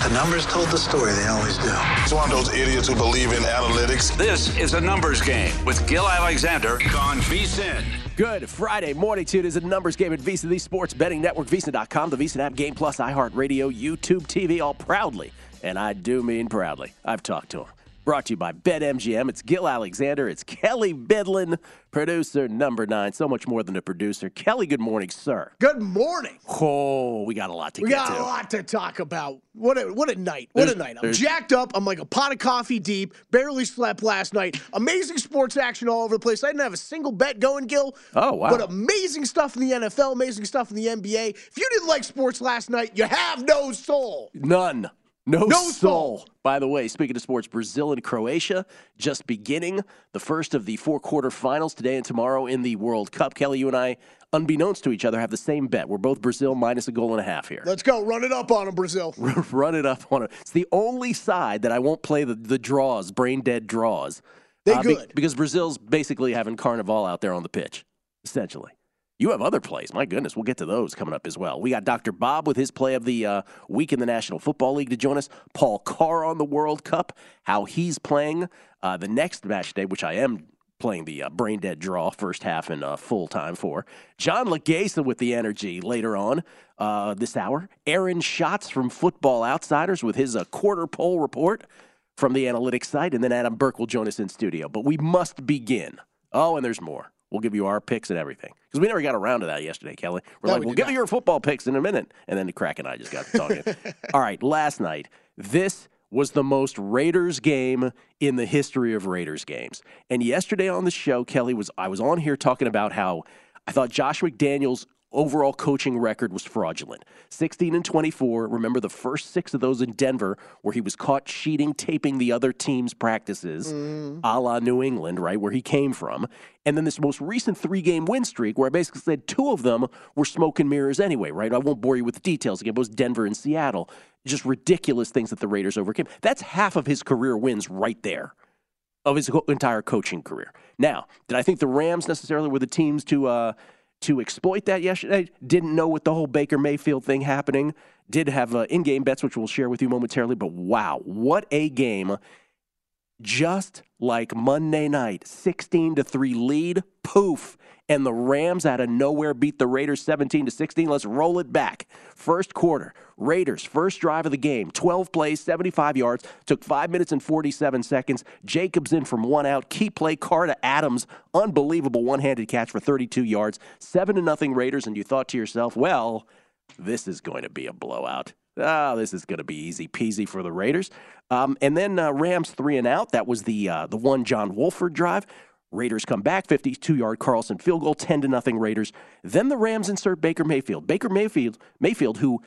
The numbers told the story. They always do. It's one of those idiots who believe in analytics. This is a numbers game with Gil Alexander on VSiN. Good Friday morning to you. It is a numbers game at VSiN, the sports betting network, VSiN.com, the VSiN app, Game Plus, iHeartRadio, YouTube TV, all proudly, and I do mean proudly, I've talked to them. Brought to you by BetMGM. It's Gil Alexander. It's Kelly Bidlin, producer number 9. So much more than a producer. Kelly, good morning, sir. Good morning. Oh, we got a lot to get to. We got a lot to talk about. What a night. What a night. I'm jacked up. I'm like a pot of coffee deep. Barely slept last night. Amazing sports action all over the place. I didn't have a single bet going, Gil. Oh, wow. But amazing stuff in the NFL, amazing stuff in the NBA. If you didn't like sports last night, you have no soul. None. No soul. By the way, speaking of sports, Brazil and Croatia just beginning the first of the 4 quarterfinals today and tomorrow in the World Cup. Kelly, you and I, unbeknownst to each other, have the same bet. We're both Brazil minus a goal and a half here. Let's go. Run it up on them, Brazil. Run it up on them. It's the only side that I won't play the draws, brain-dead draws. They good. Because Brazil's basically having carnival out there on the pitch, essentially. You have other plays. My goodness, we'll get to those coming up as well. We got Dr. Bob with his play of the week in the National Football League to join us. Paul Carr on the World Cup, how he's playing the next match day, which I am playing the brain-dead draw first half and full-time for. John Legasa with the energy later on this hour. Aaron Schatz from Football Outsiders with his quarter poll report from the analytics site. And then Adam Burke will join us in studio. But we must begin. Oh, and there's more. We'll give you our picks and everything. Because we never got around to that yesterday, Kelly. We'll give you your football picks in a minute. And then Crack and I just got to talking. All right, last night, this was the most Raiders game in the history of Raiders games. And yesterday on the show, Kelly, I was on here talking about how I thought Josh McDaniels' overall coaching record was fraudulent. 16-24. Remember the first 6 of those in Denver where he was caught cheating, taping the other team's practices, a la New England, right, where he came from. And then this most recent 3-game win streak where I basically said 2 of them were smoke and mirrors anyway, right? I won't bore you with the details. Again, it was Denver and Seattle. Just ridiculous things that the Raiders overcame. That's half of his career wins right there, of his entire coaching career. Now, did I think the Rams necessarily were the teams to exploit that yesterday? Didn't know with the whole Baker Mayfield thing happening. Did have in-game bets, which we'll share with you momentarily. But wow, what a game. Just like Monday night, 16-3 lead, poof. And the Rams out of nowhere beat the Raiders 17-16. Let's roll it back. First quarter, Raiders, first drive of the game, 12 plays, 75 yards, took 5 minutes and 47 seconds. Jacobs in from 1 out. Key play, Carr to Adams, unbelievable one-handed catch for 32 yards. 7-0 Raiders, and you thought to yourself, well, this is going to be a blowout. This is going to be easy peasy for the Raiders. And then Rams 3 and out. That was the one John Wolford drive. Raiders come back, 52-yard Carlson field goal, 10-0 Raiders. Then the Rams insert Baker Mayfield. Baker Mayfield, who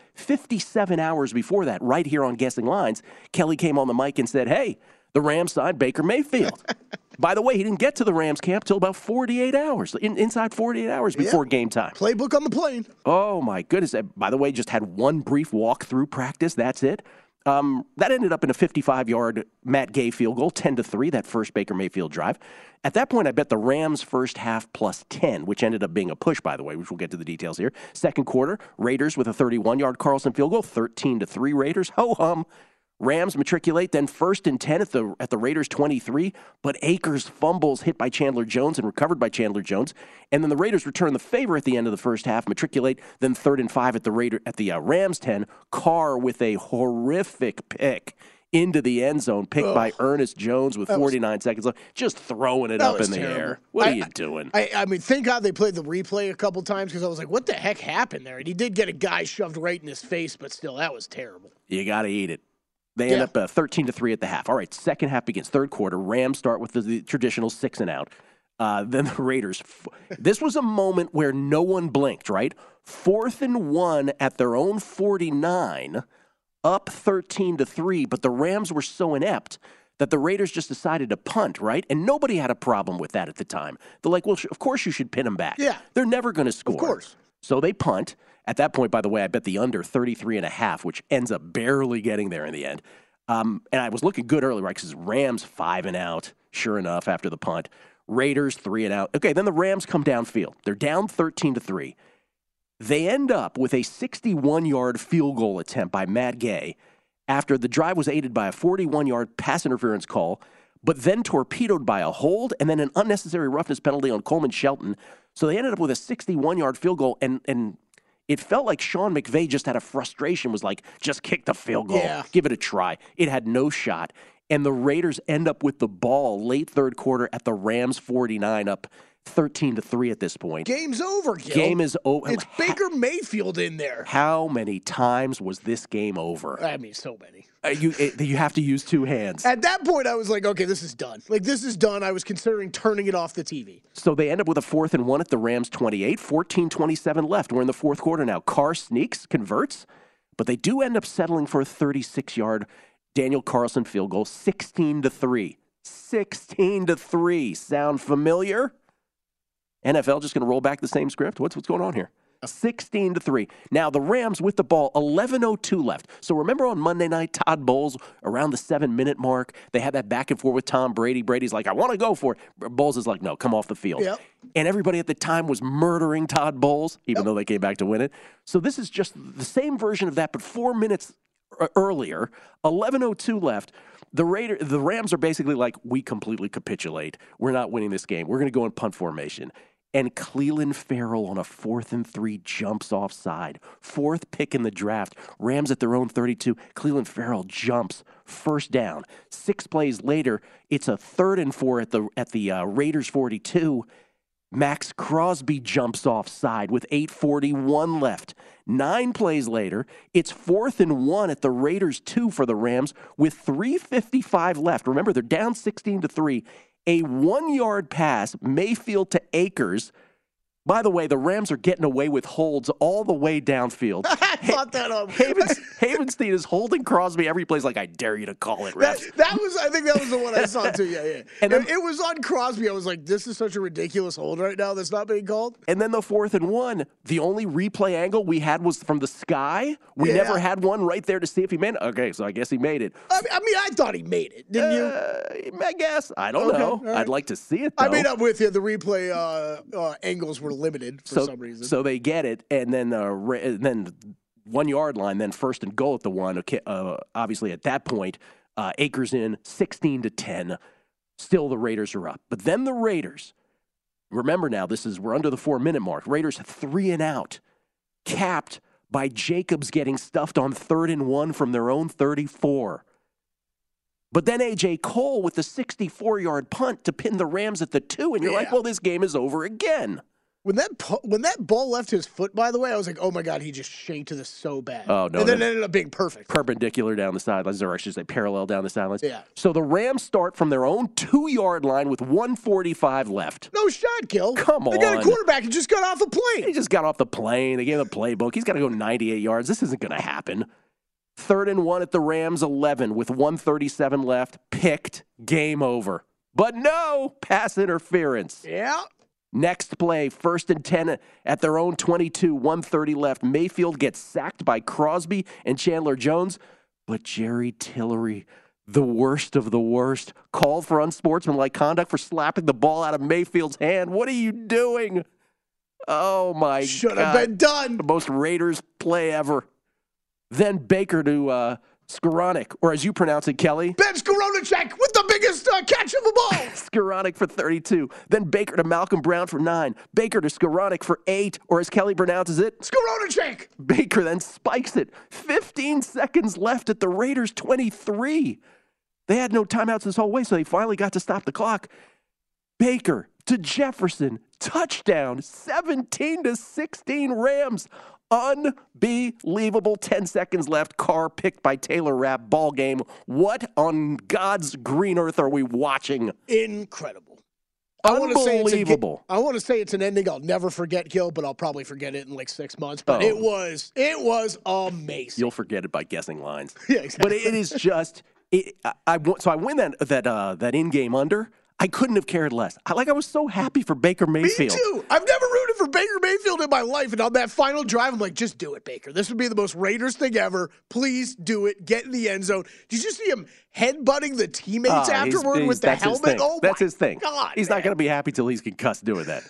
57 hours before that, right here on Guessing Lines, Kelly came on the mic and said, hey, the Rams signed Baker Mayfield. By the way, he didn't get to the Rams camp till about 48 hours, inside 48 hours before game time. Playbook on the plane. Oh, my goodness. By the way, just had one brief walk-through practice. That's it. That ended up in a 55-yard Matt Gay field goal, 10-3, that first Baker Mayfield drive. At that point, I bet the Rams first half plus 10, which ended up being a push, by the way, which we'll get to the details here. Second quarter, Raiders with a 31-yard Carlson field goal, 13-3 Raiders. Ho-hum. Rams matriculate, then 1st and 10 at the Raiders 23, but Akers fumbles hit by Chandler Jones and recovered by Chandler Jones. And then the Raiders return the favor at the end of the first half, matriculate, then 3rd and 5 at the Rams 10. Carr with a horrific pick into the end zone, picked by Ernest Jones with 49 seconds left, just throwing it up in the air. What are you doing? I mean, thank God they played the replay a couple times because I was like, what the heck happened there? And he did get a guy shoved right in his face, but still, that was terrible. You got to eat it. They end up 13-3 at the half. All right, second half begins. Third quarter, Rams start with the traditional 6 and out. Then the Raiders. This was a moment where no one blinked, right? 4th and 1 at their own 49, up 13-3, but the Rams were so inept that the Raiders just decided to punt, right? And nobody had a problem with that at the time. They're like, well, of course you should pin them back. Yeah. They're never going to score. Of course. So they punt. At that point, by the way, I bet the under 33.5, which ends up barely getting there in the end. And I was looking good early, right? Because Rams 5 and out, sure enough, after the punt. Raiders 3 and out. Okay, then the Rams come downfield. They're down 13-3. They end up with a 61-yard field goal attempt by Matt Gay after the drive was aided by a 41-yard pass interference call, but then torpedoed by a hold and then an unnecessary roughness penalty on Coleman Shelton. So they ended up with a 61-yard field goal, and it felt like Sean McVay just had a frustration, was like, just kick the field goal, give it a try. It had no shot. And the Raiders end up with the ball late third quarter at the Rams 49, up 13-3 at this point. Game's over, Gil. Game is over. It's Baker Mayfield in there. How many times was this game over? I mean, so many. You have to use two hands. At that point, I was like, okay, this is done. Like, this is done. I was considering turning it off the TV. So they end up with a 4th and 1 at the Rams 28, 14:27 left. We're in the fourth quarter now. Carr sneaks, converts, but they do end up settling for a 36-yard Daniel Carlson field goal, 16-3. 16-3. Sound familiar? NFL just going to roll back the same script? What's going on here? 16-3. Now, the Rams with the ball, 11:02 left. So remember on Monday night, Todd Bowles, around the 7-minute mark, they had that back and forth with Tom Brady. Brady's like, I want to go for it. Bowles is like, no, come off the field. Yep. And everybody at the time was murdering Todd Bowles, even though they came back to win it. So this is just the same version of that, but 4 minutes earlier, 11:02 left. The Rams are basically like, we completely capitulate. We're not winning this game. We're going to go in punt formation. And Clelin Ferrell on a 4th and 3 jumps offside. 4th pick in the draft. Rams at their own 32. Clelin Ferrell jumps. First down. 6 plays later, it's a 3rd and 4 at the Raiders 42. Max Crosby jumps offside with 8:41 left. 9 plays later, it's 4th and 1 at the Raiders 2 for the Rams with 3:55 left. Remember, they're down 16-3. A 1-yard pass, Mayfield to Akers. By the way, the Rams are getting away with holds all the way downfield. I thought that on Havenstein is holding Crosby every play. He's like, I dare you to call it, ref. I think that was the one I saw too. Yeah. And then, it was on Crosby. I was like, this is such a ridiculous hold right now that's not being called. And then the 4th and 1, the only replay angle we had was from the sky. We never had one right there to see if he made it. Okay, so I guess he made it. I mean, I thought he made it. Didn't you? I guess. I don't know. Right. I'd like to see it, though. I mean, I'm with you. The replay angles were limited for some reason. So they get it, and then 1 yard line, then 1st and goal at the 1. Obviously, at that point, Akers in 16-10. Still, the Raiders are up. But then the Raiders, remember now, we're under the 4-minute mark. Raiders 3 and out, capped by Jacobs getting stuffed on 3rd and 1 from their own 34. But then A.J. Cole with the 64-yard punt to pin the Rams at the 2, and you're like, well, this game is over again. When that ball left his foot, by the way, I was like, oh, my God, he just shanked this so bad. Oh, no. And then it ended up being perfect. Perpendicular down the sidelines, or I should say parallel down the sidelines. Yeah. So the Rams start from their own 2-yard line with 1:45 left. No shot, Gil. Come on. They got a quarterback who just got off a plane. He just got off the plane. They gave him the playbook. He's got to go 98 yards. This isn't going to happen. 3rd and 1 at the Rams 11 with 1:37 left. Picked. Game over. But no pass interference. Yeah. Next play, 1st and 10 at their own 22, 1:30 left. Mayfield gets sacked by Crosby and Chandler Jones, but Jerry Tillery, the worst of the worst, called for unsportsmanlike conduct for slapping the ball out of Mayfield's hand. What are you doing? Oh, my God. Should have been done. The most Raiders play ever. Then Baker to Skoranek, or as you pronounce it, Kelly. Ben Skoronacek with the biggest catch of them all. Skoranek for 32. Then Baker to Malcolm Brown for 9. Baker to Skoranek for 8, or as Kelly pronounces it, Skoronacek. Baker then spikes it. 15 seconds left at the Raiders' 23. They had no timeouts this whole way, so they finally got to stop the clock. Baker to Jefferson. Touchdown. 17-16 Rams. Unbelievable. 10 seconds left. Carr picked by Taylor Rapp. Ball game. What on God's green earth are we watching? Incredible. Unbelievable. I want to say it's an ending I'll never forget, Gil, but I'll probably forget it in like 6 months. But it was amazing. You'll forget it by guessing lines. Yeah, exactly. But it is just. I win that in-game under. I couldn't have cared less. I was so happy for Baker Mayfield. Me too. I've never rooted for Baker Mayfield in my life, and on that final drive, I'm like, just do it, Baker. This would be the most Raiders thing ever. Please do it. Get in the end zone. Did you see him headbutting the teammates afterward with the helmet? Oh, that's his thing. God, he's not going to be happy till he's concussed doing that.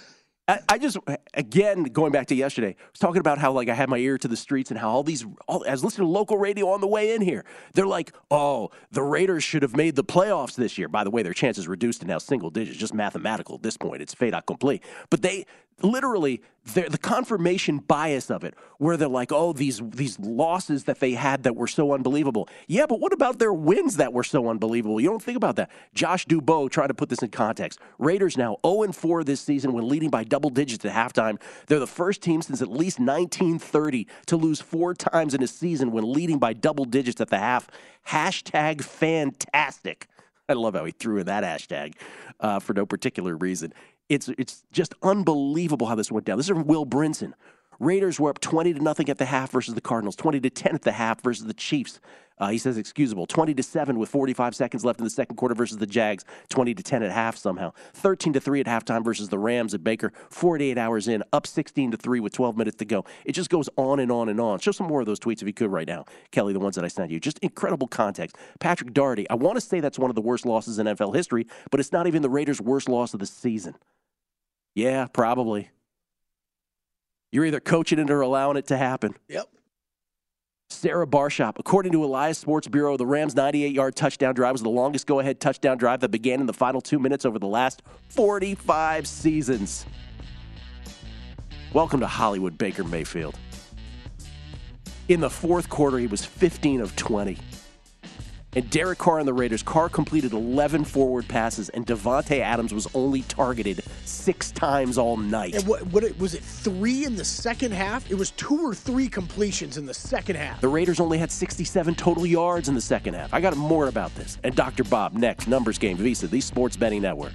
I just, again, going back to yesterday, I was talking about how, like, I had my ear to the streets and how I was listening to local radio on the way in here. They're like, oh, the Raiders should have made the playoffs this year. By the way, their chances reduced to now single digits, just mathematical at this point. It's fait accompli. But they, literally, the confirmation bias of it, where they're like, oh, these losses that they had that were so unbelievable. Yeah, but what about their wins that were so unbelievable? You don't think about that. Josh Dubois, trying to put this in context. Raiders now 0-4 this season when leading by double digits at halftime. They're the first team since at least 1930 to lose 4 times in a season when leading by double digits at the half. Hashtag fantastic. I love how he threw in that hashtag for no particular reason. It's just unbelievable how this went down. This is from Will Brinson. Raiders were up 20-0 at the half versus the Cardinals, 20-10 at the half versus the Chiefs. He says excusable. 20-7 with 45 seconds left in the second quarter versus the Jags, 20-10 at half somehow. 13-3 at halftime versus the Rams at Baker, 48 hours in, up 16-3 with 12 minutes to go. It just goes on and on and on. Show some more of those tweets if you could right now, Kelly, the ones that I sent you. Just incredible context. Patrick Daugherty, I want to say that's one of the worst losses in NFL history, but it's not even the Raiders' worst loss of the season. Yeah, probably. You're either coaching it or allowing it to happen. Yep. Sarah Barshop, according to Elias Sports Bureau, the Rams' 98-yard touchdown drive was the longest go-ahead touchdown drive that began in the final 2 minutes over the last 45 seasons. Welcome to Hollywood, Baker Mayfield. In the fourth quarter, he was 15 of 20. And Derek Carr and the Raiders, Carr completed 11 forward passes, and Devontae Adams was only targeted 6 times all night. And what was it, 3 in the second half? It was 2 or 3 completions in the second half. The Raiders only had 67 total yards in the second half. I got more about this. And Dr. Bob, next, Numbers Game, Visa, the Sports Betting Network.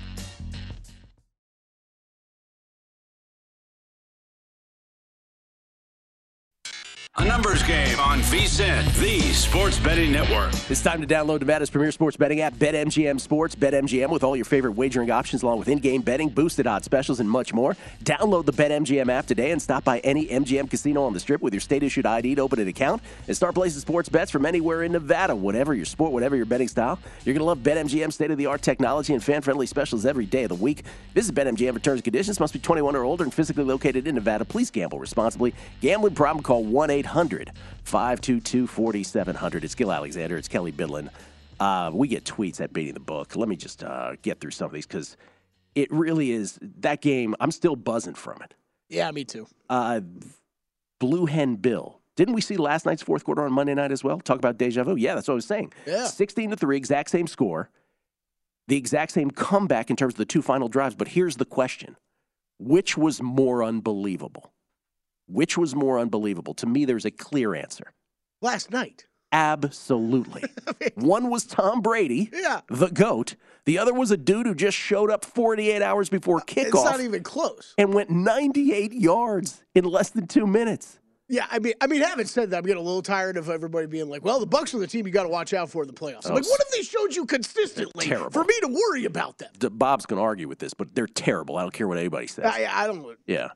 A Numbers Game on VSiN, the Sports Betting Network. It's time to download Nevada's premier sports betting app, BetMGM Sports. BetMGM with all your favorite wagering options, along with in-game betting, boosted odds specials, and much more. Download the BetMGM app today and stop by any MGM casino on the Strip with your state-issued ID to open an account and start placing sports bets from anywhere in Nevada. Whatever your sport, whatever your betting style, you're going to love BetMGM's state-of-the-art technology and fan-friendly specials every day of the week. Visit BetMGM for terms and conditions. Must be 21 or older and physically located in Nevada. Please gamble responsibly. Gambling problem? Call 1-800-522-4700. It's Gil Alexander. It's Kelly Bidlin. We get tweets at Beating the Book. Let me just get through some of these because it really is that game. I'm still buzzing from it. Yeah, me too. Blue Hen Bill. Didn't we see last night's fourth quarter on Monday night as well? Talk about deja vu. Yeah, that's what I was saying. Yeah. 16-3, exact same score. The exact same comeback in terms of the 2 final drives. But here's the question. Which was more unbelievable? Which was more unbelievable? To me, there's a clear answer. Last night. Absolutely. One was Tom Brady, the GOAT. The other was a dude who just showed up 48 hours before kickoff. It's not even close. And went 98 yards in less than 2 minutes. Yeah, I mean, having said that, I'm getting a little tired of everybody being like, well, the Bucs are the team you got to watch out for in the playoffs. I'm like, what if they showed you consistently for me to worry about them? Bob's going to argue with this, but they're terrible. I don't care what anybody says. I don't. Yeah.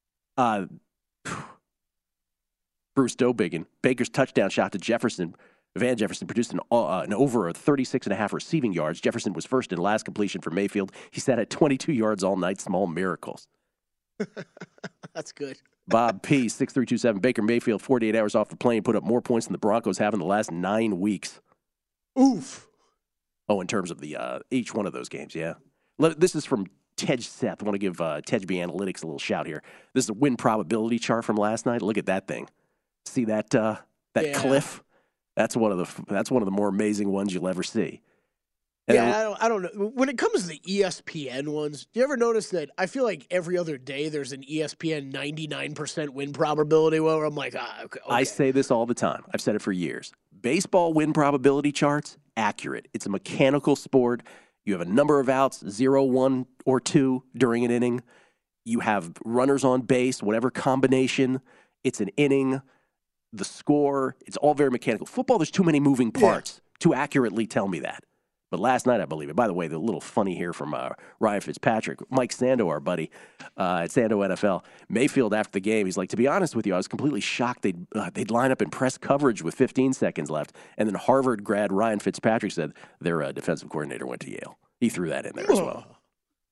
Bruce Dobiggin, Baker's touchdown shot to Jefferson. Van Jefferson produced an over 36.5 receiving yards. Jefferson was first and last completion for Mayfield. He sat at 22 yards all night. Small miracles. That's good. Bob P, 6327. Baker Mayfield, 48 hours off the plane, put up more points than the Broncos have in the last 9 weeks. Oof. Oh, in terms of the each one of those games, yeah. This is from Tej Seth. I want to give Tejby Analytics a little shout here. This is a win probability chart from last night. Look at that thing. See that cliff? That's one of the more amazing ones you'll ever see. And I don't know. When it comes to the ESPN ones, do you ever notice that I feel like every other day there's an ESPN 99% win probability where I'm like, okay. I say this all the time. I've said it for years. Baseball win probability charts, accurate. It's a mechanical sport. You have a number of outs, 0, 1, or 2 during an inning. You have runners on base, whatever combination. It's an inning. The score, it's all very mechanical. Football, there's too many moving parts to accurately tell me that. But last night, I believe it. By the way, the little funny here from Ryan Fitzpatrick, Mike Sando, our buddy at Sando NFL. Mayfield, after the game, he's like, to be honest with you, I was completely shocked they'd line up in press coverage with 15 seconds left. And then Harvard grad Ryan Fitzpatrick said their defensive coordinator went to Yale. He threw that in there as well.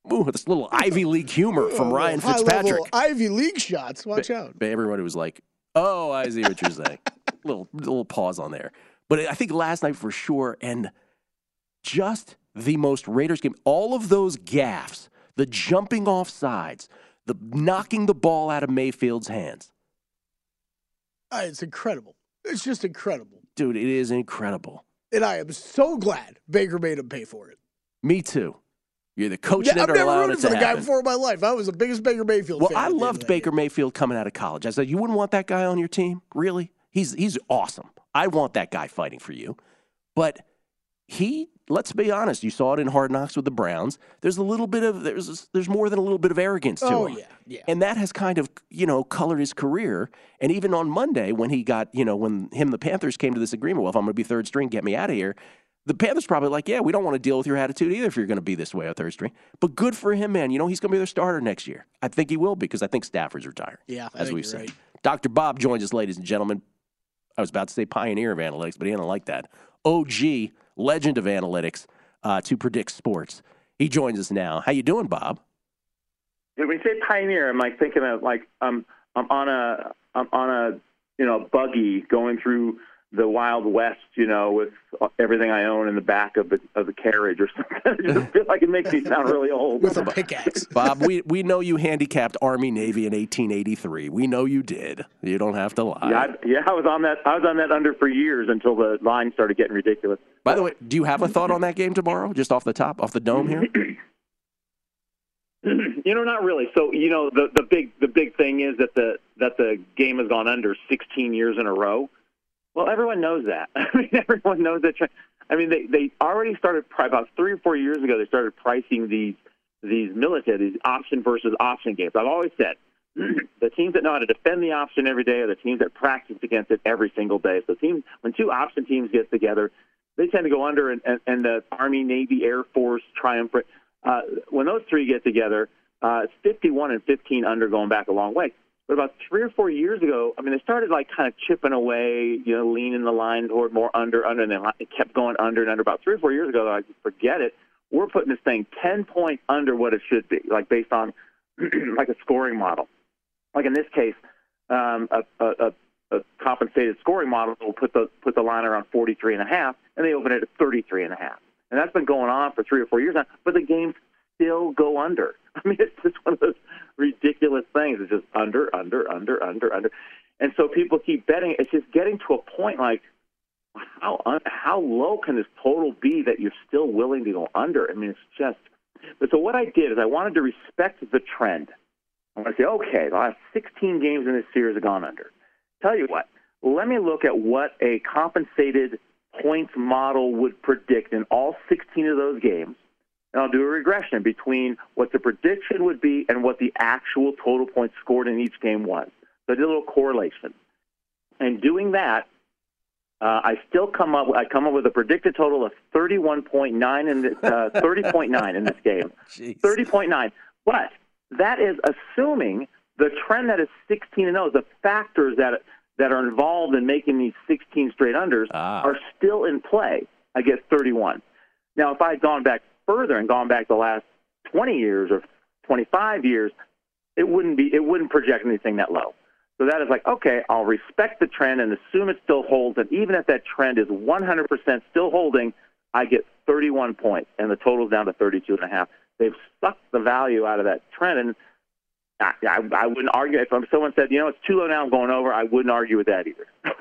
Ooh, this little Ivy League humor from Ryan Fitzpatrick. High-level Ivy League shots. Watch out. But everybody was like, oh, I see what you're saying. little pause on there. But I think last night for sure, and just the most Raiders game, all of those gaffes, the jumping off sides, the knocking the ball out of Mayfield's hands. It's incredible. It's just incredible. Dude, it is incredible. And I am so glad Baker made him pay for it. Me too. You're the coach that I've are never allowing rooted it for to the guy happen. before in my life. I was the biggest Baker Mayfield fan. Well, I loved Baker Mayfield coming out of college. I said, you wouldn't want that guy on your team? Really? He's awesome. I want that guy fighting for you. But let's be honest, you saw it in Hard Knocks with the Browns. There's a little bit of there's more than a little bit of arrogance to him. Yeah. And that has kind of, colored his career. And even on Monday when he got, when the Panthers came to this agreement, well, if I'm going to be third string, get me out of here. The Panthers probably like, yeah, we don't want to deal with your attitude either if you're going to be this way at third string. But good for him, man. He's going to be their starter next year. I think he will because I think Stafford's retired. Yeah, as we've said. Right. Dr. Bob joins us, ladies and gentlemen. I was about to say pioneer of analytics, but he didn't like that. OG, legend of analytics to predict sports. He joins us now. How you doing, Bob? When you say pioneer, I'm like thinking of like I'm on a buggy going through the Wild West, with everything I own in the back of the carriage or something. I just feel like it makes me sound really old. With a pickaxe. Bob, we know you handicapped Army Navy in 1883. We know you did. You don't have to lie. Yeah, I was on that under for years until the line started getting ridiculous. By the way, do you have a thought on that game tomorrow? Just off the dome here? Not really. So, the big thing is that the game has gone under 16 years in a row. Well, everyone knows that. Everyone knows that. They already started about 3 or 4 years ago. They started pricing these military, these option versus option games. I've always said the teams that know how to defend the option every day are the teams that practice against it every single day. So, when two option teams get together, they tend to go under, and the Army, Navy, Air Force, Triumvirate. When those three get together, it's 51 and 15 under, going back a long way. But about 3 or 4 years ago, they started like kind of chipping away, leaning the line toward more under, and then it kept going under and under. About 3 or 4 years ago, they're like, forget it. We're putting this thing 10 points under what it should be, like based on like a scoring model. Like in this case, a compensated scoring model will put the line around 43.5, and they open it at 33.5. And that's been going on for 3 or 4 years now, but the games still go under. It's just one of those ridiculous things. It's just under. And so people keep betting. It's just getting to a point like, how low can this total be that you're still willing to go under? It's just – but so what I did is I wanted to respect the trend. I want to say, okay, the last 16 games in this series have gone under. Tell you what, let me look at what a compensated points model would predict in all 16 of those games. And I'll do a regression between what the prediction would be and what the actual total points scored in each game was. So I did a little correlation. And doing that, I come up with a predicted total of 31.9 in this 30.9 in this game. 30.9. But that is assuming the trend that is 16-0, the factors that are involved in making these 16 straight unders are still in play. I get 31. Now, if I had gone back further and gone back the last 20 years or 25 years, it wouldn't project anything that low. So that is like, okay, I'll respect the trend and assume it still holds. And even if that trend is 100% still holding, I get 31 points, and the total's down to 32.5. They've sucked the value out of that trend, and I wouldn't argue. If someone said, it's too low now, I'm going over, I wouldn't argue with that either.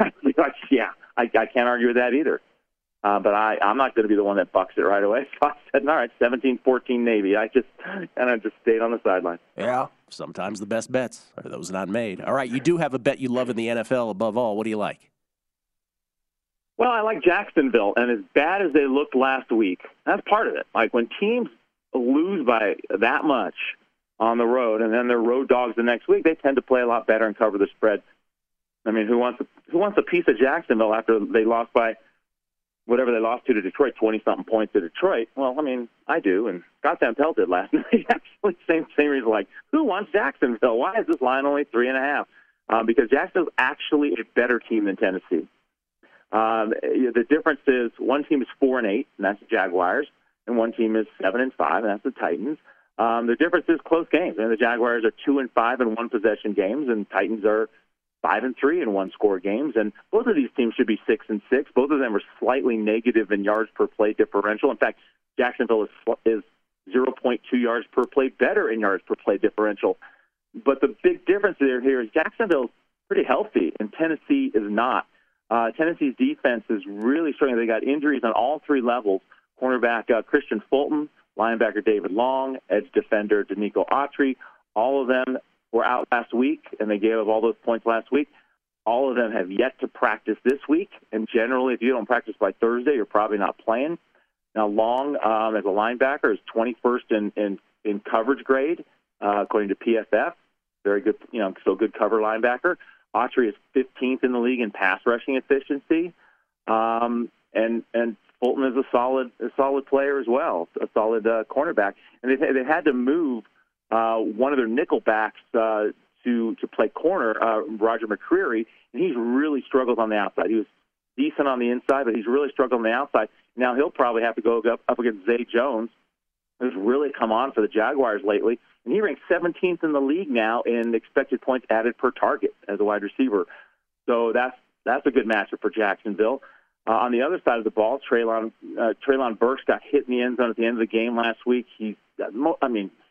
I can't argue with that either. But I'm not going to be the one that bucks it right away. So I said, all right, 17-14 Navy. I just stayed on the sideline. Yeah, sometimes the best bets are those not made. All right, you do have a bet you love in the NFL above all. What do you like? Well, I like Jacksonville, and as bad as they looked last week, that's part of it. Like when teams lose by that much on the road, and then they're road dogs the next week, they tend to play a lot better and cover the spread. Who wants a piece of Jacksonville after they lost by whatever they lost to Detroit, 20-something points to Detroit? Well, I do, and Scott Van Pelt did last night. Actually, same reason. Like, who wants Jacksonville? Why is this line only 3.5? Because Jacksonville's actually a better team than Tennessee. The difference is one team is 4-8, and that's the Jaguars, and one team is 7-5, and that's the Titans. The difference is close games. And the Jaguars are 2-5 in one-possession games, and Titans are 5-3 in one-score games. And both of these teams should be 6-6. Both of them are slightly negative in yards per play differential. In fact, Jacksonville is 0.2 yards per play better in yards per play differential. But the big difference here is Jacksonville's pretty healthy, and Tennessee is not. Tennessee's defense is really struggling. They got injuries on all three levels. Cornerback Christian Fulton, linebacker David Long, edge defender Danico Autry. All of them were out last week, and they gave up all those points last week. All of them have yet to practice this week, and generally, if you don't practice by Thursday, you're probably not playing. Now, Long, as a linebacker, is 21st in coverage grade, according to PFF. Very good, so good cover linebacker. Autry is 15th in the league in pass rushing efficiency, and Fulton is a solid player as well, a solid cornerback. And they had to move one of their nickel backs to play corner, Roger McCreary, and he's really struggled on the outside. He was decent on the inside, but he's really struggled on the outside. Now he'll probably have to go up against Zay Jones, who's really come on for the Jaguars lately. And he ranks 17th in the league now in expected points added per target as a wide receiver. So that's a good matchup for Jacksonville. On the other side of the ball, Treylon Burks got hit in the end zone at the end of the game last week. He's got to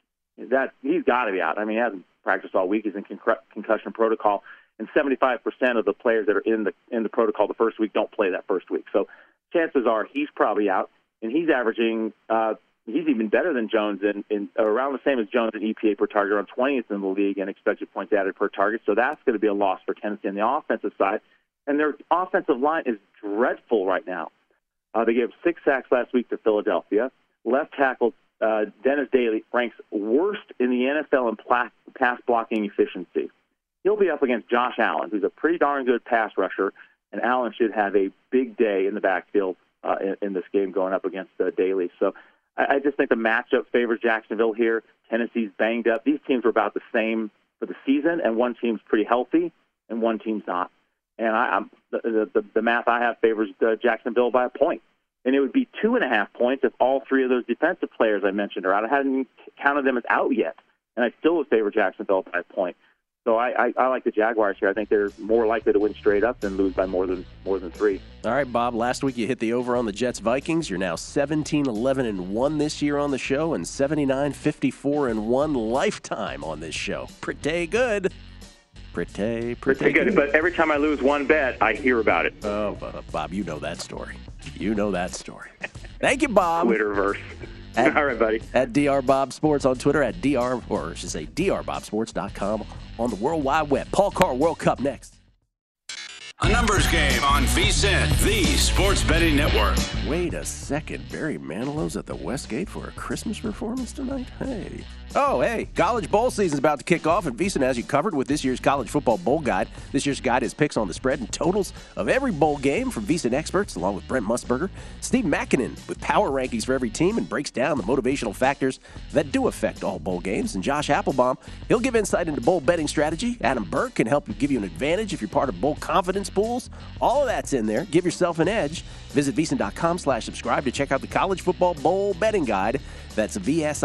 be out. I mean, he hasn't practiced all week. He's in concussion protocol, and 75% of the players that are in the protocol the first week don't play that first week. So chances are he's probably out, and he's averaging. He's even better than Jones in around the same as Jones in EPA per target, around 20th in the league in expected points added per target. So that's going to be a loss for Tennessee on the offensive side. And their offensive line is dreadful right now. They gave 6 sacks last week to Philadelphia. Left tackle Dennis Daly ranks worst in the NFL in pass blocking efficiency. He'll be up against Josh Allen, who's a pretty darn good pass rusher, and Allen should have a big day in the backfield in this game going up against Daly. So I just think the matchup favors Jacksonville here. Tennessee's banged up. These teams are about the same for the season, and one team's pretty healthy, and one team's not. And the math I have favors Jacksonville by a point. And it would be 2.5 points if all three of those defensive players I mentioned are out. I hadn't counted them as out yet, and I still would favor Jacksonville by a point. So I like the Jaguars here. I think they're more likely to win straight up than lose by more than 3. All right, Bob, last week you hit the over on the Jets-Vikings. You're now 17-11-1 this year on the show and 79-54-1 lifetime on this show. Pretty good. Pretty good. But every time I lose one bet, I hear about it. Oh, Bob, you know that story. Thank you, Bob. Twitterverse. All right, buddy. At DR Bob Sports on Twitter, at drbobsports.com on the World Wide Web. Paul Carr, World Cup next. A numbers game on VSiN, the Sports Betting Network. Wait a second. Barry Manilow's at the Westgate for a Christmas performance tonight? Hey. Oh, hey. College bowl season's about to kick off, and VSiN has you covered with this year's college football bowl guide. This year's guide is picks on the spread and totals of every bowl game from VSiN experts, along with Brent Musburger. Steve Makinen with power rankings for every team and breaks down the motivational factors that do affect all bowl games. And Josh Applebaum, he'll give insight into bowl betting strategy. Adam Burke can help give you an advantage if you're part of bowl confidence pools. All of that's in there. Give yourself an edge. Visit VSiN.com/subscribe to check out the college football bowl betting guide. That's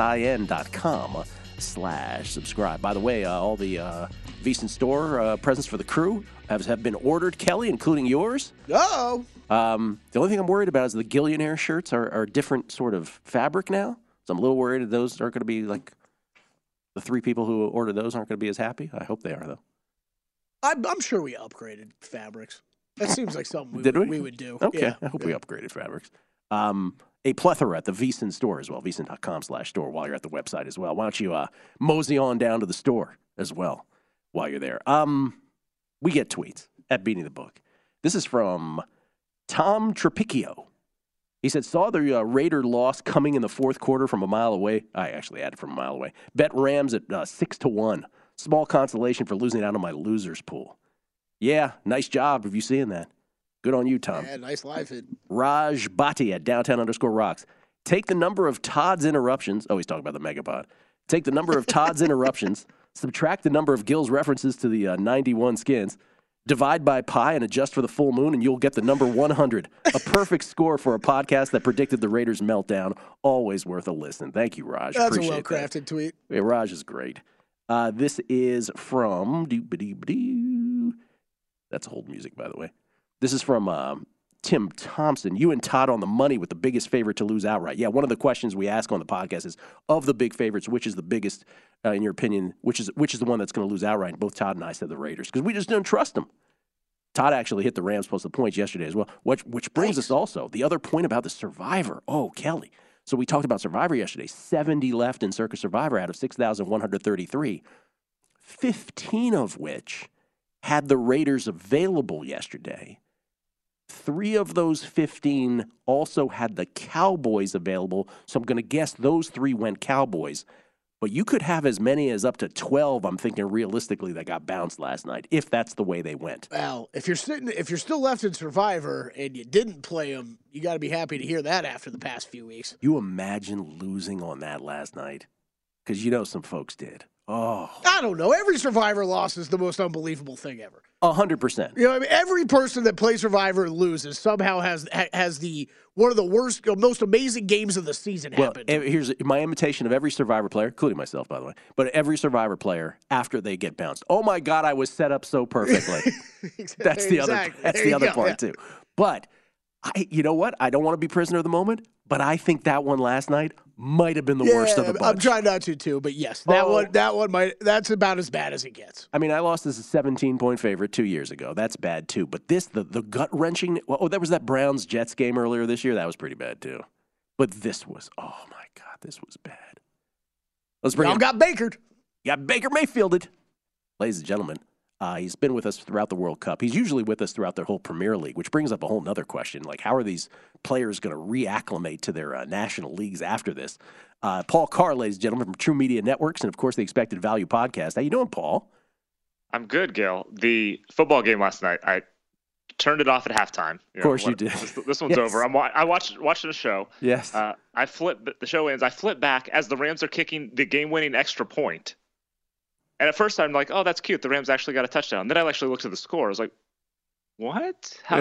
VSIN.com/subscribe. By the way, all the VSiN store presents for the crew have been ordered, Kelly, including yours. Uh-oh. The only thing I'm worried about is the Gillionaire shirts are a different sort of fabric now. So I'm a little worried that those aren't going to be like the 3 people who ordered those aren't going to be as happy. I hope they are, though. I'm sure we upgraded fabrics. That seems like something we would do. Okay, yeah. I hope we upgraded fabrics. A plethora at the VSiN store as well, VSiN.com/store while you're at the website as well. Why don't you mosey on down to the store as well while you're there. We get tweets at Beating the Book. This is from Tom Trapicchio. He said, saw the Raider loss coming in the fourth quarter from a mile away. I actually added from a mile away. Bet Rams at 6-1. Small consolation for losing out on my losers pool. Yeah, nice job if you seeing that. Good on you, Tom. Yeah, nice live hit. Raj Bhatia at Downtown_Rocks. Take the number of Todd's interruptions. Oh, he's talking about the Megapod. Take the number of Todd's interruptions. Subtract the number of Gil's references to the 91 Skins. Divide by pi and adjust for the full moon, and you'll get the number 100. A perfect score for a podcast that predicted the Raiders' meltdown. Always worth a listen. Thank you, Raj. That's Appreciate a well-crafted tweet. Yeah, Raj is great. This is from... That's old music, by the way. This is from Tim Thompson. You and Todd on the money with the biggest favorite to lose outright. Yeah, one of the questions we ask on the podcast is, of the big favorites, which is the biggest, in your opinion, which is the one that's going to lose outright? And both Todd and I said the Raiders because we just didn't trust them. Todd actually hit the Rams plus the points yesterday as well, which brings us also the other point about the Survivor. Oh, Kelly. So we talked about Survivor yesterday. 70 left in Circa Survivor out of 6,133, 15 of which had the Raiders available yesterday. 3 of those 15 also had the Cowboys available, so I'm going to guess those 3 went Cowboys. But you could have as many as up to 12, I'm thinking realistically, that got bounced last night, if that's the way they went. Well, if you're still left in Survivor and you didn't play them, you got to be happy to hear that after the past few weeks. You imagine losing on that last night? Because you know some folks did. Oh, I don't know. Every Survivor loss is the most unbelievable thing ever. 100%. You know, I mean, every person that plays Survivor and loses somehow has the one of the worst, most amazing games of the season happen. Well, here's my imitation of every Survivor player, including myself, by the way. But every Survivor player after they get bounced. Oh my God, I was set up so perfectly. That's the other part too. But you know what? I don't want to be prisoner of the moment. But I think that one last night might have been the worst of the bunch. I'm trying not to too, but yes, that one that's about as bad as it gets. I mean, I lost as a 17-point favorite 2 years ago. That's bad too. But the gut-wrenching, there was that Browns-Jets game earlier this year. That was pretty bad too. But this was, oh my God, this was bad. Let's bring Y'all got Bakered. You got Baker Mayfielded. Ladies and gentlemen, he's been with us throughout the World Cup. He's usually with us throughout the whole Premier League, which brings up a whole other question. Like, how are these players going to reacclimate to their national leagues after this? Paul Carr, ladies and gentlemen, from True Media Networks and, of course, the Expected Value Podcast. How you doing, Paul? I'm good, Gil. The football game last night, I turned it off at halftime. Of course you did. This one's over. I watched the show. Yes. The show ends. I flip back as the Rams are kicking the game-winning extra point. And at first I'm like, oh, that's cute. The Rams actually got a touchdown. Then I actually looked at the score. I was like, what? How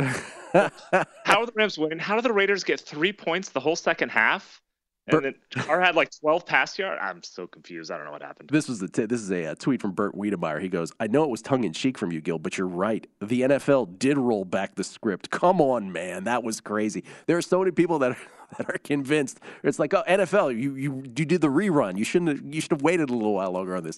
are the Rams winning? How do the Raiders get 3 points the whole second half? And then Carr had like 12 pass yards. I'm so confused. I don't know what happened. This is a tweet from Bert Wiedemeyer. He goes, I know it was tongue-in-cheek from you, Gil, but you're right. The NFL did roll back the script. Come on, man. That was crazy. There are so many people that are convinced. It's like, oh, NFL, you did the rerun. You should have waited a little while longer on this.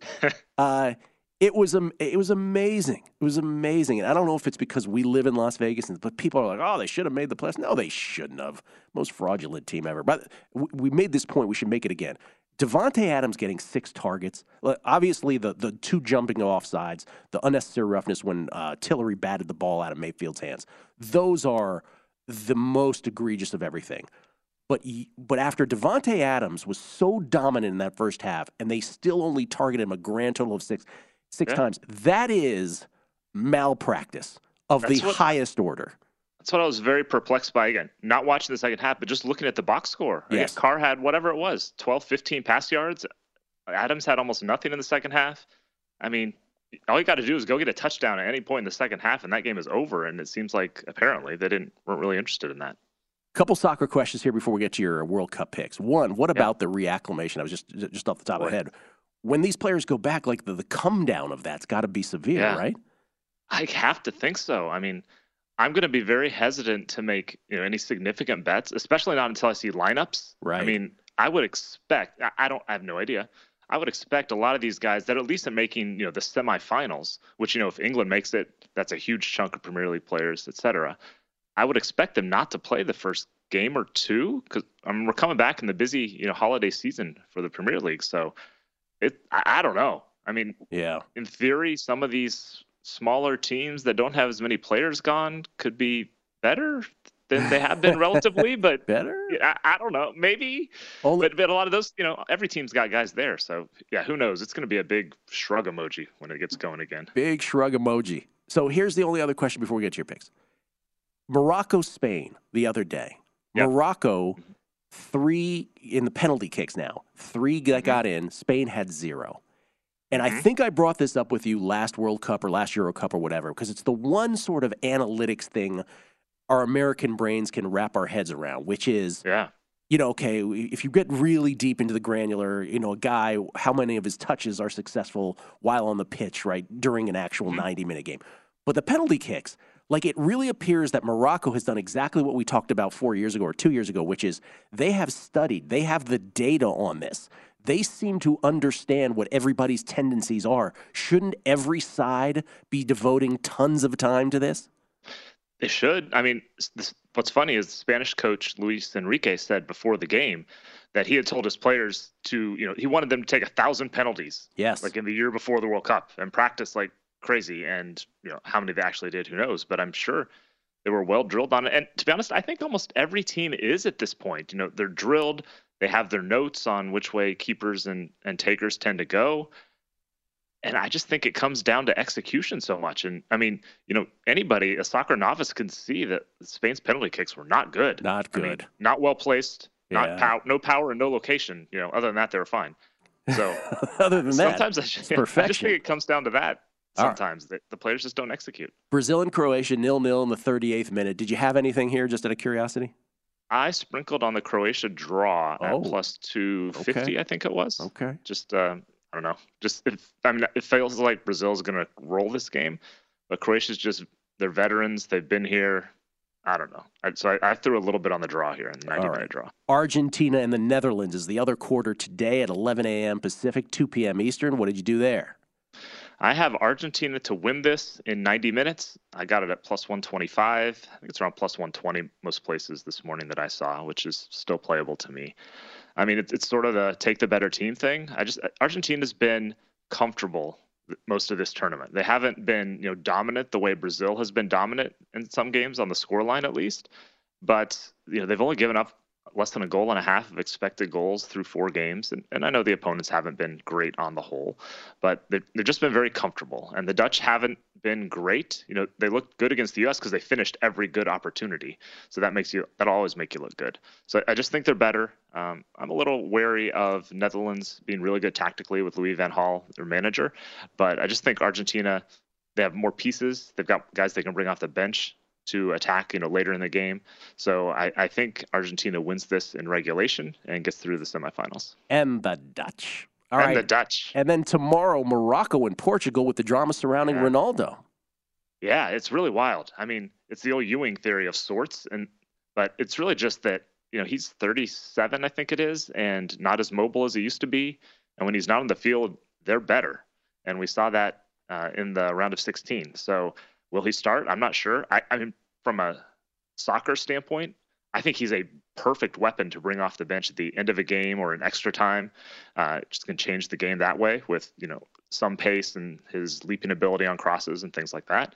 It was amazing. It was amazing. And I don't know if it's because we live in Las Vegas, but people are like, oh, they should have made the playoffs. No, they shouldn't have. Most fraudulent team ever. But we made this point. We should make it again. Devontae Adams getting 6 targets. Obviously, the 2 jumping off sides, the unnecessary roughness when Tillery batted the ball out of Mayfield's hands. Those are the most egregious of everything. But after Devontae Adams was so dominant in that first half, and they still only targeted him a grand total of six times, that is malpractice of the highest order. That's what I was very perplexed by. Again, not watching the second half, but just looking at the box score. Yes. Carr had whatever it was, 12, 15 pass yards. Adams had almost nothing in the second half. I mean, all you got to do is go get a touchdown at any point in the second half, and that game is over. And it seems like apparently they weren't really interested in that. Couple soccer questions here before we get to your World Cup picks. One, what about the reacclimation? I was just off the top of my head. When these players go back, like the come down of that's got to be severe, right? I have to think so. I mean, I'm going to be very hesitant to make any significant bets, especially not until I see lineups. Right. I mean, I would expect. I have no idea. I would expect a lot of these guys that at least are making the semifinals, which if England makes it, that's a huge chunk of Premier League players, etc. I would expect them not to play the first game or two because we're coming back in the busy holiday season for the Premier League. So I don't know. I mean, in theory, some of these smaller teams that don't have as many players gone could be better than they have been relatively, but better. I don't know. Maybe, but a lot of those, every team's got guys there. So who knows? It's going to be a big shrug emoji when it gets going again. Big shrug emoji. So here's the only other question before we get to your picks. Morocco, Spain the other day. Yep. Morocco, 3 in the penalty kicks now. 3 that got in. Spain had 0. And I think I brought this up with you last World Cup or last Euro Cup or whatever, because it's the one sort of analytics thing our American brains can wrap our heads around, which is, okay, if you get really deep into the granular, a guy, how many of his touches are successful while on the pitch, right, during an actual 90-minute game. But the penalty kicks, it really appears that Morocco has done exactly what we talked about 4 years ago or 2 years ago, which is they have studied, they have the data on this. They seem to understand what everybody's tendencies are. Shouldn't every side be devoting tons of time to this? They should. I mean, what's funny is Spanish coach Luis Enrique said before the game that he had told his players to, he wanted them to take 1,000 penalties. Yes. In the year before the World Cup and practice like crazy. And, how many they actually did, who knows? But I'm sure they were well drilled on it. And to be honest, I think almost every team is at this point. They're drilled. They have their notes on which way keepers and takers tend to go. And I just think it comes down to execution so much. And I mean, anybody, a soccer novice, can see that Spain's penalty kicks were not good. Not good. Not well placed, no power and no location. Other than that, they were fine. So other than sometimes that, I just think it comes down to that. Sometimes the players just don't execute. Brazil and Croatia 0-0 in the 38th minute. Did you have anything here just out of curiosity? I sprinkled on the Croatia draw at plus 250, I think it was. Okay. Just, I don't know. It feels like Brazil's going to roll this game, but Croatia's they're veterans. They've been here. I don't know. So I threw a little bit on the draw here in the 90-minute draw. Argentina and the Netherlands is the other quarter today at 11 a.m. Pacific, 2 p.m. Eastern. What did you do there? I have Argentina to win this in 90 minutes. I got it at plus 125. I think it's around plus 120 most places this morning that I saw, which is still playable to me. I mean, it's sort of the take the better team thing. Argentina's been comfortable most of this tournament. They haven't been, dominant the way Brazil has been dominant in some games on the scoreline at least. But, they've only given up less than a goal and a half of expected goals through 4 games. And I know the opponents haven't been great on the whole, but they've just been very comfortable. And the Dutch haven't been great. They looked good against the U.S. because they finished every good opportunity. So that'll always make you look good. So I just think they're better. I'm a little wary of Netherlands being really good tactically with Louis van Gaal, their manager. But I just think Argentina, they have more pieces. They've got guys they can bring off the bench to attack, later in the game. So I think Argentina wins this in regulation and gets through the semifinals. And the Dutch. The Dutch. And then tomorrow, Morocco and Portugal with the drama surrounding Ronaldo. Yeah, it's really wild. I mean, it's the old Ewing theory of sorts, but it's really just that, he's 37, I think it is, and not as mobile as he used to be. And when he's not on the field, they're better. And we saw that in the round of 16. So will he start? I'm not sure. I mean, from a soccer standpoint, I think he's a perfect weapon to bring off the bench at the end of a game or in extra time. Just can change the game that way with, some pace and his leaping ability on crosses and things like that.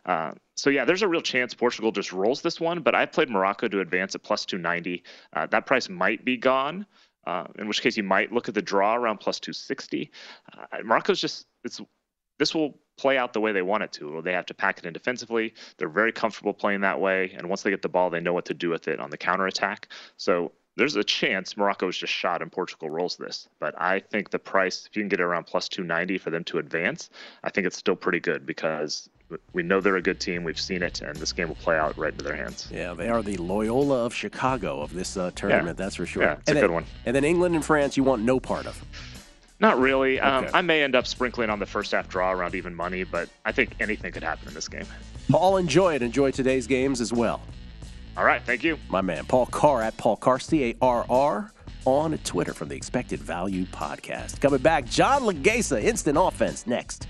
So there's a real chance Portugal just rolls this one, but I played Morocco to advance at plus 290. That price might be gone, in which case you might look at the draw around plus 260. Morocco's this will play out the way they want it to. They have to pack it in defensively. They're very comfortable playing that way. And once they get the ball, they know what to do with it on the counterattack. So there's a chance Morocco is just shot and Portugal rolls this. But I think the price, if you can get it around plus 290 for them to advance, I think it's still pretty good because we know they're a good team. We've seen it, and this game will play out right into their hands. Yeah, they are the Loyola of Chicago of this tournament, that's for sure. Yeah, it's a good one. And then England and France, you want no part of. Not really. Okay. I may end up sprinkling on the first half draw around even money, but I think anything could happen in this game. Paul, enjoy it. Enjoy today's games as well. All right. Thank you. My man, Paul Carr at Paul Carr, C-A-R-R, on Twitter from the Expected Value Podcast. Coming back, John Legasa, Instant Offense, next.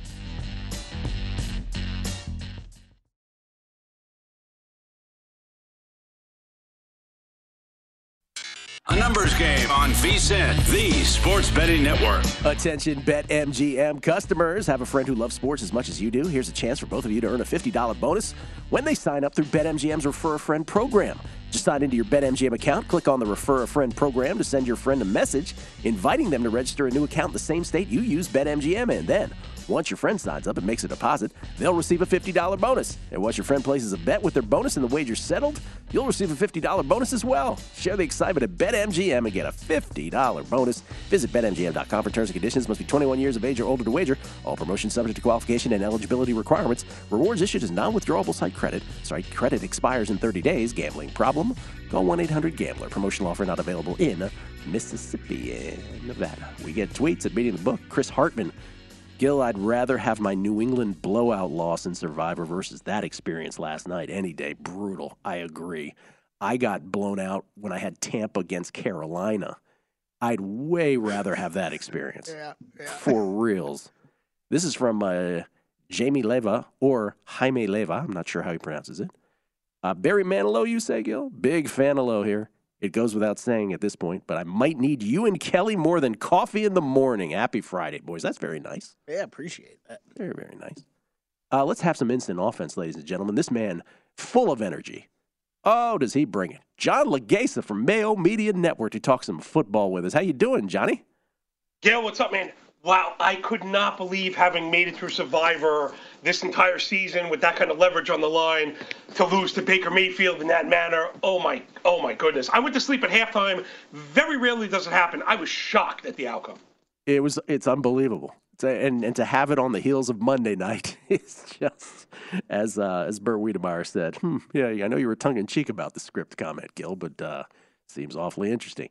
A numbers game on VSiN, the Sports Betting Network. Attention BetMGM customers. Have a friend who loves sports as much as you do. Here's a chance for both of you to earn a $50 bonus when they sign up through BetMGM's Refer a Friend program. Just sign into your BetMGM account, click on the Refer a Friend program to send your friend a message inviting them to register a new account in the same state you use BetMGM in. Then, once your friend signs up and makes a deposit, they'll receive a $50 bonus. And once your friend places a bet with their bonus and the wager settled, you'll receive a $50 bonus as well. Share the excitement at BetMGM and get a $50 bonus. Visit BetMGM.com for terms and conditions. Must be 21 years of age or older to wager. All promotions subject to qualification and eligibility requirements. Rewards issued as non-withdrawable site credit. Credit expires in 30 days. Gambling problem? Call 1-800-GAMBLER. Promotional offer not available in Mississippi and Nevada. We get tweets at Beating the Book. Chris Hartman. Gil, I'd rather have my New England blowout loss in Survivor versus that experience last night any day. Brutal. I agree. I got blown out when I had Tampa against Carolina. I'd way rather have that experience. Yeah. For reals. This is from Jamie Leva or Jaime Leva. I'm not sure how he pronounces it. Barry Manilow, you say, Gil? Big Fanilow here. It goes without saying at this point, but I might need you and Kelly more than coffee in the morning. Happy Friday, boys. That's very nice. Yeah, appreciate that. Very, very nice. Let's have some instant offense, ladies and gentlemen. This man, full of energy. Oh, does he bring it? John Legasa from Mayo Media Network to talk some football with us. How you doing, Johnny? Gail, what's up, man? Wow, I could not believe having made it through Survivor this entire season with that kind of leverage on the line to lose to Baker Mayfield in that manner. Oh my goodness. I went to sleep at halftime. Very rarely does it happen. I was shocked at the outcome. It's unbelievable. And to have it on the heels of Monday night is just, as Bert Wiedemeyer said, yeah, I know you were tongue-in-cheek about the script comment, Gil, but seems awfully interesting.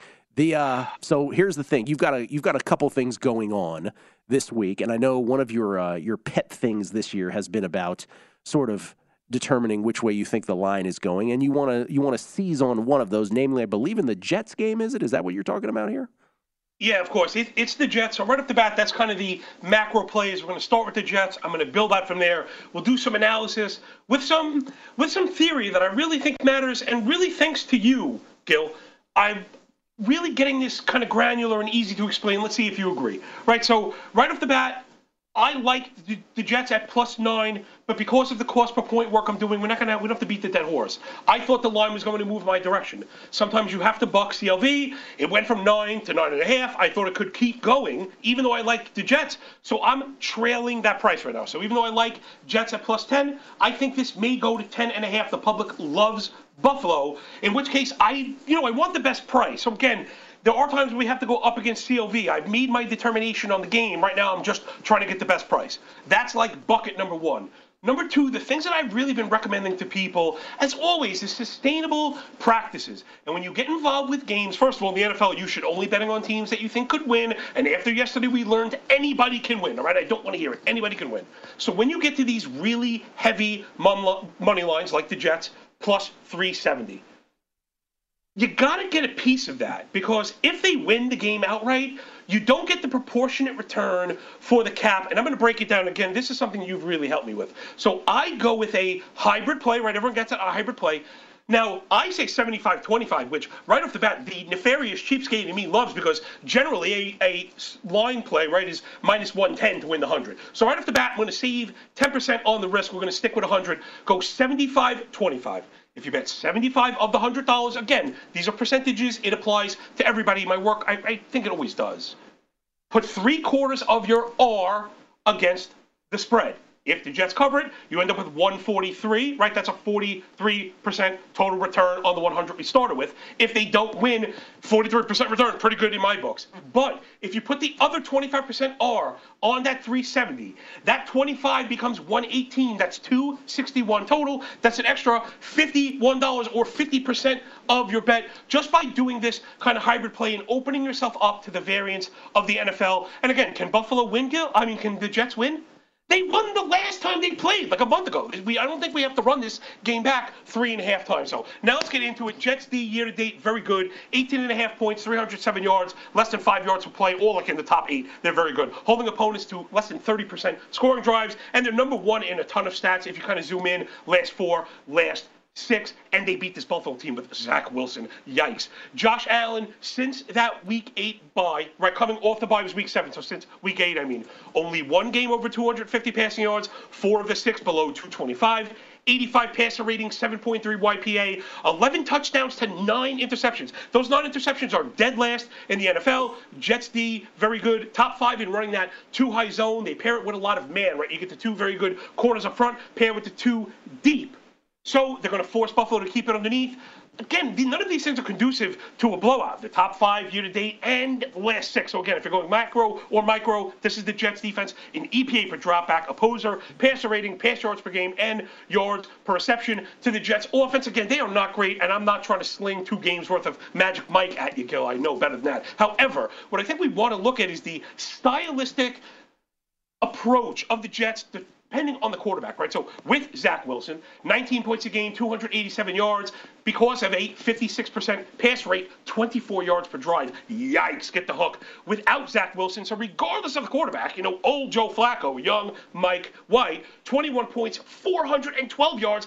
So here's the thing. You've got a couple things going on this week, and I know one of your pet things this year has been about sort of determining which way you think the line is going, and you want to seize on one of those, namely, I believe in the Jets game, is it? Is that what you're talking about here? Yeah, of course. It's the Jets. So right off the bat, that's kind of the macro plays. We're going to start with the Jets. I'm going to build out from there. We'll do some analysis with some theory that I really think matters, and really thanks to you, Gil. I'm really getting this kind of granular and easy to explain. Let's see if you agree. Right, so right off the bat, I like the Jets at +9, but because of the cost per point work I'm doing, we don't have to beat the dead horse. I thought the line was going to move my direction. Sometimes you have to buck CLV. It went from 9 to 9.5. I thought it could keep going, even though I like the Jets. So I'm trailing that price right now. So even though I like Jets at +10, I think this may go to 10.5. The public loves Buffalo, in which case I want the best price. So again, there are times we have to go up against CLV. I've made my determination on the game. Right now, I'm just trying to get the best price. That's like bucket number one. Number two, the things that I've really been recommending to people, as always, is sustainable practices. And when you get involved with games, first of all, in the NFL, you should only betting on teams that you think could win. And after yesterday, we learned anybody can win, all right? I don't want to hear it. Anybody can win. So when you get to these really heavy money lines like the Jets, +370, you got to get a piece of that, because if they win the game outright, you don't get the proportionate return for the cap. And I'm going to break it down again. This is something you've really helped me with. So I go with a hybrid play, right? Everyone gets a hybrid play. Now, I say 75-25, which right off the bat, the nefarious cheapskate in me loves, because generally a line play, right, is -110 to win the 100. So right off the bat, I'm going to save 10% on the risk. We're going to stick with 100. Go 75-25. If you bet 75 of the $100, again, these are percentages. It applies to everybody in my work. I think it always does. Put 3/4 of your R against the spread. If the Jets cover it, you end up with 143, right? That's a 43% total return on the 100 we started with. If they don't win, 43% return, pretty good in my books. But if you put the other 25% R on that 370, that 25 becomes 118. That's 261 total. That's an extra $51 or 50% of your bet just by doing this kind of hybrid play and opening yourself up to the variance of the NFL. And again, can Buffalo win, Gil? I mean, can the Jets win? They won the last time they played, like a month ago. I don't think we have to run this game back 3.5 times. So now let's get into it. Jets D year-to-date, very good. 18.5 points, 307 yards, less than 5 yards per play, all like in the top 8. They're very good. Holding opponents to less than 30% scoring drives, and they're number 1 in a ton of stats. If you kind of zoom in, last 4, last 6, and they beat this Buffalo team with Zach Wilson. Yikes. Josh Allen, since that Week 8 bye, right, coming off the bye was Week 7, so since Week 8, only 1 game over 250 passing yards, 4 of the 6 below 225. 85 passer rating, 7.3 YPA, 11 touchdowns to 9 interceptions. Those 9 interceptions are dead last in the NFL. Jets D, very good. Top 5 in running that 2-high zone. They pair it with a lot of man, right? You get the 2 very good corners up front, pair with the 2 deep. So they're going to force Buffalo to keep it underneath. Again, none of these things are conducive to a blowout. The top 5 year-to-date and the last 6. So again, if you're going macro or micro, this is the Jets defense in EPA per dropback, opposer, passer rating, pass yards per game, and yards per reception. To the Jets offense, again, they are not great, and I'm not trying to sling 2 games worth of Magic Mike at you, Gil. I know better than that. However, what I think we want to look at is the stylistic approach of the Jets depending on the quarterback, right? So with Zach Wilson, 19 points a game, 287 yards, because of a 56% pass rate, 24 yards per drive. Yikes, get the hook. Without Zach Wilson, so regardless of the quarterback, old Joe Flacco, young Mike White, 21 points, 412 yards,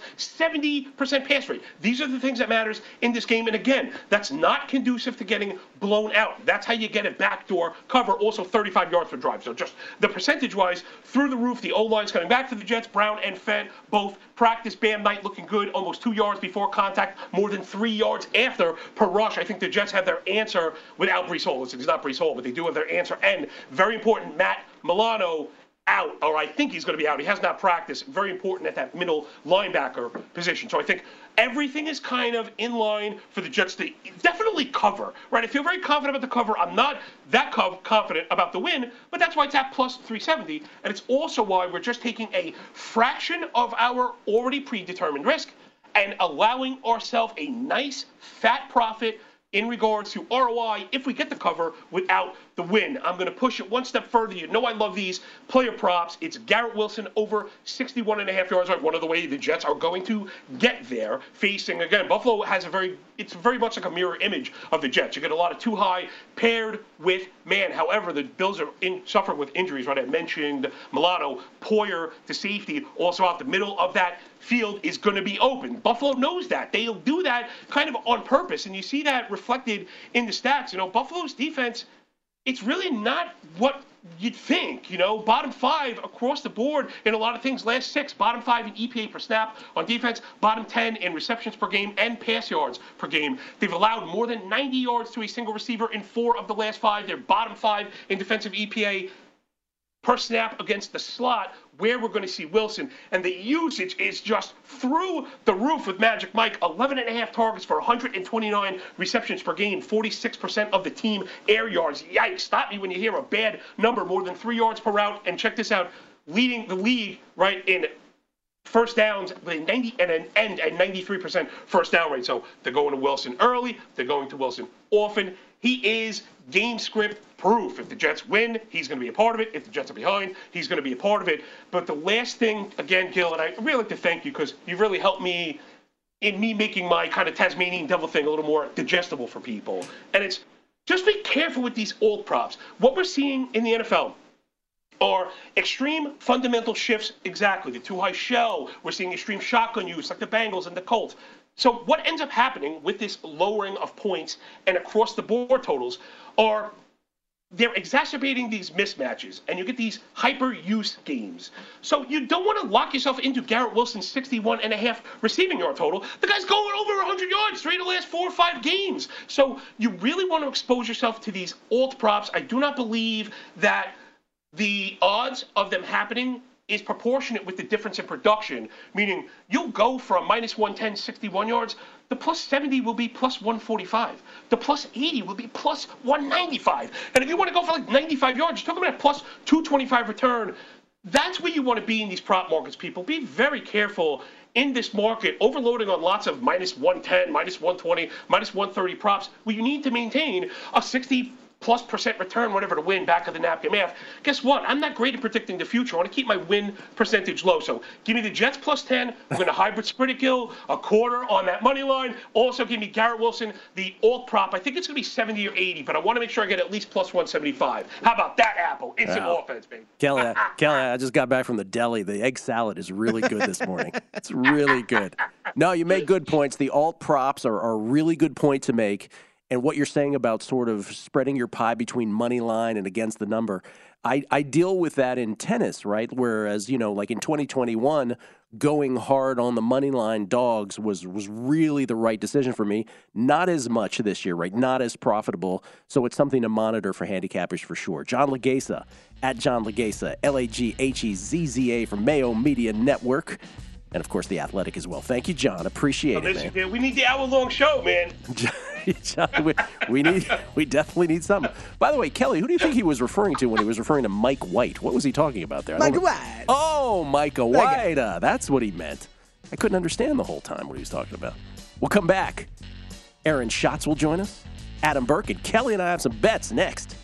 70% pass rate. These are the things that matters in this game. And again, that's not conducive to getting blown out. That's how you get a backdoor cover, also 35 yards per drive. So just the percentage-wise, through the roof, the O-line's coming back for the Jets. Brown and Fent both practice. Bam Knight looking good, almost 2 yards before contact, more than 3 yards after per rush. I think the Jets have their answer without Breece Hall. It's not Breece Hall, but they do have their answer. And very important, Matt Milano out, or I think he's going to be out. He has not practiced. Very important at that middle linebacker position. So I think everything is kind of in line for the Jets to definitely cover, right? I feel very confident about the cover. I'm not that confident about the win, but that's why it's at plus 370. And it's also why we're just taking a fraction of our already predetermined risk and allowing ourselves a nice fat profit in regards to ROI if we get the cover without the win. I'm going to push it one step further. You know I love these player props. It's Garrett Wilson over 61.5 yards. Right, one of the way the Jets are going to get there. Facing, again, Buffalo has it's very much like a mirror image of the Jets. You get a lot of 2-high paired with man. However, the Bills are suffering with injuries, right? I mentioned Milano, Poyer, the safety, also out the middle of that field is going to be open. Buffalo knows that. They'll do that kind of on purpose, and you see that reflected in the stats. Buffalo's defense, it's really not what you'd think. Bottom 5 across the board in a lot of things. Last 6, bottom 5 in EPA per snap on defense, bottom 10 in receptions per game and pass yards per game. They've allowed more than 90 yards to a single receiver in 4 of the last 5. They're bottom 5 in defensive EPA per snap against the slot, where we're going to see Wilson. And the usage is just through the roof with Magic Mike. 11.5 targets for 129 receptions per game, 46% of the team air yards. Yikes, stop me when you hear a bad number, more than 3 yards per route. And check this out, leading the league, right, in first downs, 90 and 93% first down rate. So they're going to Wilson early, they're going to Wilson often. He is game script proof. If the Jets win, he's going to be a part of it. If the Jets are behind, he's going to be a part of it. But the last thing, again, Gil, and I really like to thank you because you've really helped me in me making my kind of Tasmanian devil thing a little more digestible for people. And it's just be careful with these alt props. What we're seeing in the NFL are extreme fundamental shifts, exactly. The 2-high shell, we're seeing extreme shotgun use like the Bengals and the Colts. So what ends up happening with this lowering of points and across the board totals are they're exacerbating these mismatches, and you get these hyper-use games. So you don't want to lock yourself into Garrett Wilson's 61.5 receiving yard total. The guy's going over 100 yards 3 of the last 4 or 5 games. So you really want to expose yourself to these alt props. I do not believe that the odds of them happening is proportionate with the difference in production, meaning you'll go from minus 110, 61 yards, the plus 70 will be plus 145. The plus 80 will be plus 195. And if you want to go for like 95 yards, you're talking about a plus 225 return. That's where you want to be in these prop markets, people. Be very careful in this market, overloading on lots of minus 110, minus 120, minus 130 props, where you need to maintain a 60+% return, whatever, to win back of the napkin math. Guess what? I'm not great at predicting the future. I want to keep my win percentage low. So give me the Jets plus 10. We're going to hybrid spread it, Gil, a quarter on that money line. Also give me Garrett Wilson, the alt prop. I think it's going to be 70 or 80, but I want to make sure I get at least plus 175. How about that, Apple? Instant offense, baby. Kelly, I just got back from the deli. The egg salad is really good this morning. It's really good. No, you make good points. The alt props are a really good point to make. And what you're saying about sort of spreading your pie between money line and against the number, I deal with that in tennis, right? Whereas, like in 2021, going hard on the money line dogs was really the right decision for me. Not as much this year, right? Not as profitable. So it's something to monitor for handicappers for sure. John Legeza, at John Legeza, Laghezza from Mayo Media Network. And, of course, The Athletic as well. Thank you, John. Appreciate it, man. We need the hour-long show, man. John, we definitely need something. By the way, Kelly, who do you think he was referring to when he was referring to Mike White? What was he talking about there? Micah White. Oh, Micah White. That's what he meant. I couldn't understand the whole time what he was talking about. We'll come back. Aaron Schatz will join us. Adam Burke and Kelly and I have some bets next.